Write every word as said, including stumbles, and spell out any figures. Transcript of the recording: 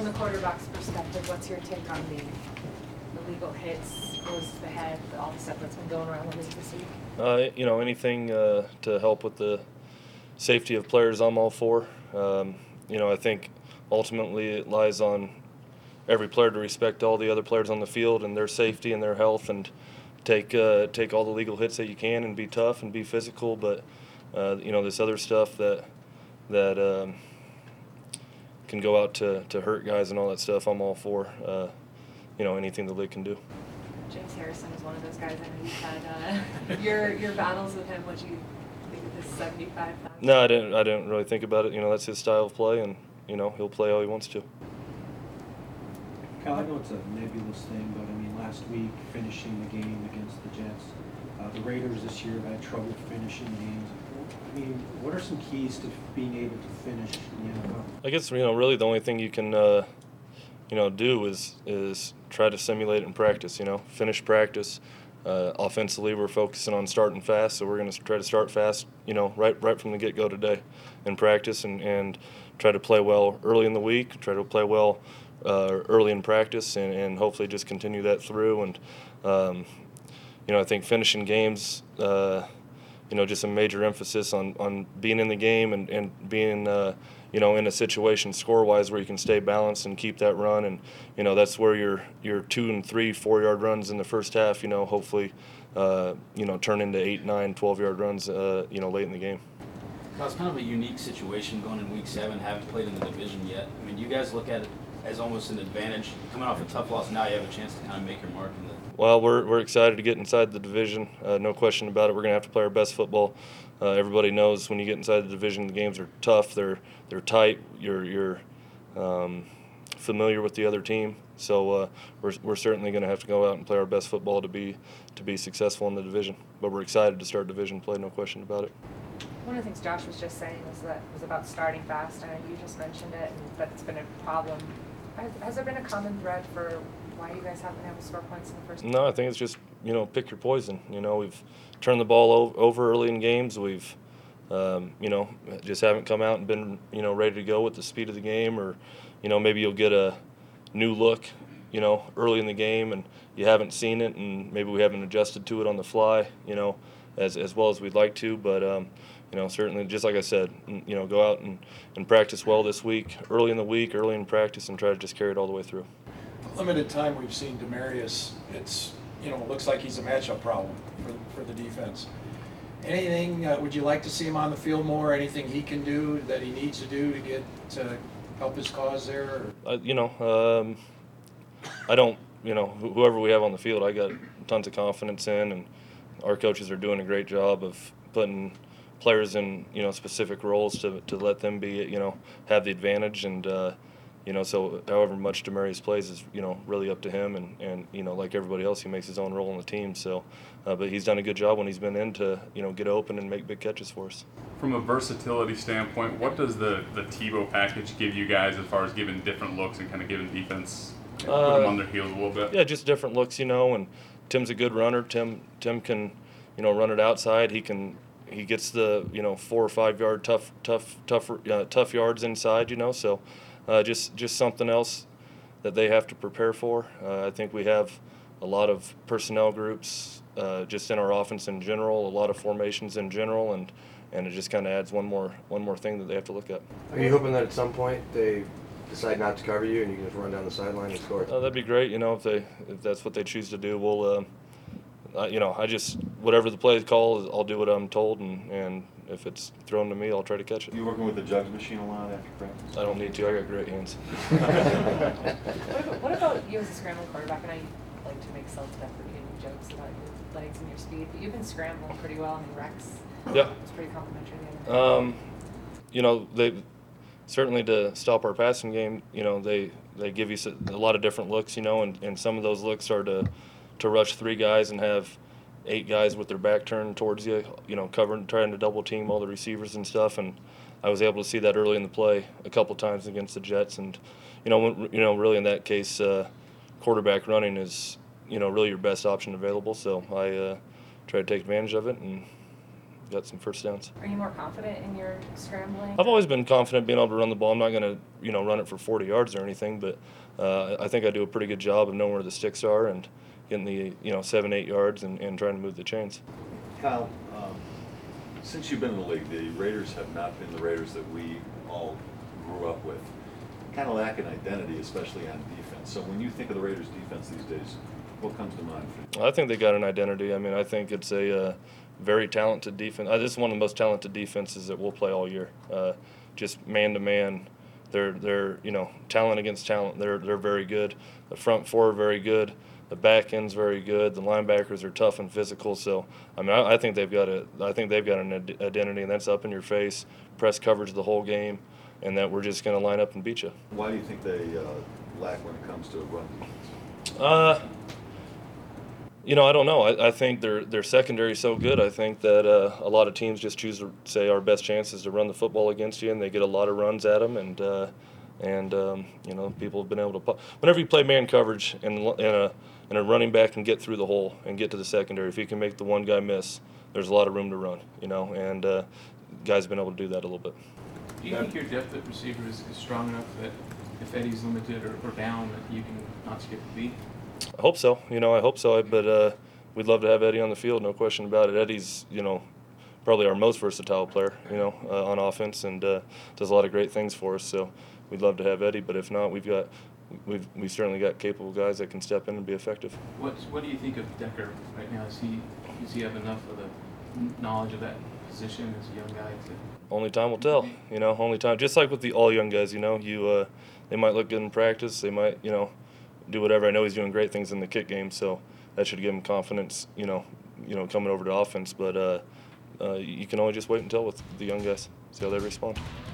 from the quarterback's perspective, what's your take on the illegal hits, goes to the head, all the stuff that's been going around the league this week? Uh, you know, anything uh, to help with the safety of players, I'm all for. Um, you know, I think ultimately it lies on every player to respect all the other players on the field and their safety and their health, and take uh, take all the legal hits that you can and be tough and be physical. But uh, you know, this other stuff that that um, can go out to, to hurt guys and all that stuff, I'm all for. Uh, you know, anything the league can do. James Harrison is one of those guys. I know you've had uh, your your battles with him. What do you think of this seventy-five thousand? No, I didn't. I didn't really think about it. You know, that's his style of play, and you know, he'll play how he wants to. Kyle, I know it's a nebulous thing, but I mean, last week finishing the game against the Jets, uh, the Raiders this year have had trouble finishing games. I mean, what are some keys to being able to finish in the N F L? I guess you know, really, the only thing you can, uh, you know, do is is try to simulate it in practice. You know, finish practice. Uh, offensively, we're focusing on starting fast, so we're going to try to start fast. You know, right right from the get-go today, in practice, and and try to play well early in the week. Try to play well. Uh, early in practice, and, and hopefully just continue that through. And um, you know, I think finishing games, uh, you know, just a major emphasis on, on being in the game and, and being uh, you know, in a situation score-wise where you can stay balanced and keep that run. And you know, that's where your your two and three four yard runs in the first half, you know, hopefully uh, you know, turn into eight, nine, twelve yard runs uh, you know, late in the game. Well, it's kind of a unique situation going in week seven, haven't played in the division yet. I mean, do you guys look at it as almost an advantage? Coming off a tough loss, now you have a chance to kind of make your mark in the... Well, we're we're excited to get inside the division. Uh, no question about it. We're going to have to play our best football. Uh, everybody knows when you get inside the division, the games are tough. They're they're tight. You're you're um, familiar with the other team, so uh, we're we're certainly going to have to go out and play our best football to be to be successful in the division. But we're excited to start division play. No question about it. One of the things Josh was just saying was that was about starting fast. I know you just mentioned it, and that it's been a problem. Has, has there been a common thread for why you guys haven't been able to score points in the first? No, I think it's just, you know, pick your poison. You know, we've turned the ball o- over early in games. We've, um, you know, just haven't come out and been, you know, ready to go with the speed of the game. Or, you know, maybe you'll get a new look, you know, early in the game and you haven't seen it, and maybe we haven't adjusted to it on the fly, you know, as as well as we'd like to. But, um, you know, certainly, just like I said, you know, go out and, and practice well this week, early in the week, early in practice, and try to just carry it all the way through. Limited time we've seen Demarius, it's, you know, it looks like he's a matchup problem for, for the defense. Anything, uh, would you like to see him on the field more? Anything he can do that he needs to do to get to help his cause there? Uh, you know, um, I don't, you know, wh- whoever we have on the field, I got tons of confidence in, and our coaches are doing a great job of putting players in, you know, specific roles to to let them be, you know, have the advantage. And uh, you know, so however much Demarius plays is, you know, really up to him. And, and you know, like everybody else, he makes his own role on the team. So, uh, but he's done a good job when he's been in to, you know, get open and make big catches for us. From a versatility standpoint, what does the the Tebow package give you guys as far as giving different looks and kind of giving defense, you know, Uh, put them on their heels a little bit? Yeah, just different looks, you know. And Tim's a good runner. Tim Tim can, you know, run it outside. He can. He gets the, you know, four or five yard tough tough tough uh, tough yards inside, you know. So uh, just just something else that they have to prepare for. Uh, I think we have a lot of personnel groups uh, just in our offense in general, a lot of formations in general, and and it just kind of adds one more one more thing that they have to look at. Are you hoping that at some point they decide not to cover you and you can just run down the sideline and score? Uh, that'd be great, you know, if they if that's what they choose to do. We'll. Uh, Uh, you know, I just, whatever the play call, I'll do what I'm told, and, and if it's thrown to me, I'll try to catch it. You working with the jugs machine a lot after practice? I don't need to. I got great hands. What about, what about you as a scrambling quarterback? And I like to make self-deprecating jokes about your legs and your speed, but you've been scrambling pretty well. I mean, Rex Yeah. was pretty complimentary the other day. Um, you know, they certainly, to stop our passing game, you know, they, they give you a lot of different looks, you know, and, and some of those looks are to to rush three guys and have eight guys with their back turned towards you, you know, covering, trying to double team all the receivers and stuff. And I was able to see that early in the play a couple times against the Jets. And, you know, when, you know, really in that case, uh, quarterback running is, you know, really your best option available. So I uh, try to take advantage of it and got some first downs. Are you more confident in your scrambling? I've always been confident being able to run the ball. I'm not going to, you know, run it for forty yards or anything, but uh, I think I do a pretty good job of knowing where the sticks are and getting the, you know, seven, eight yards and, and trying to move the chains. Kyle, um, since you've been in the league, the Raiders have not been the Raiders that we all grew up with. Kind of lack an identity, especially on defense. So when you think of the Raiders' defense these days, what comes to mind for you? I think they got an identity. I mean, I think it's a uh, very talented defense. Uh, this is one of the most talented defenses that we'll play all year. Uh, just man to man, they're they're you know talent against talent. They're they're very good. The front four are very good. The back end's very good. The linebackers are tough and physical. So I mean, I, I think they've got a I think they've got an ad- identity, and that's up in your face, press coverage the whole game, and that we're just going to line up and beat you. Why do you think they uh, lack when it comes to run defense? Uh, you know, I don't know. I, I think their their secondary is so good. I think that uh, a lot of teams just choose to say our best chance is to run the football against you, and they get a lot of runs at them. And uh, and um, you know, people have been able to. Pu- Whenever you play man coverage and and a and a running back can get through the hole and get to the secondary, if he can make the one guy miss, there's a lot of room to run. You know, and uh, guys have been able to do that a little bit. Do you think your depth at receiver is, is strong enough that if Eddie's limited or, or down, that you can not skip a beat? I hope so. You know, I hope so. But uh, we'd love to have Eddie on the field, no question about it. Eddie's, you know, probably our most versatile player, you know, uh, on offense, and uh, does a lot of great things for us. So we'd love to have Eddie. But if not, we've got we've we've certainly got capable guys that can step in and be effective. What What do you think of Decker right now? Is he does he have enough of the knowledge of that position as a young guy to? Only time will tell, you know. Only time. Just like with the all young guys, you know, you uh, they might look good in practice. They might, you know, do whatever. I know he's doing great things in the kick game, so that should give him confidence, you know, you know, coming over to offense. But uh, uh, you can only just wait until with the young guys, see how they respond.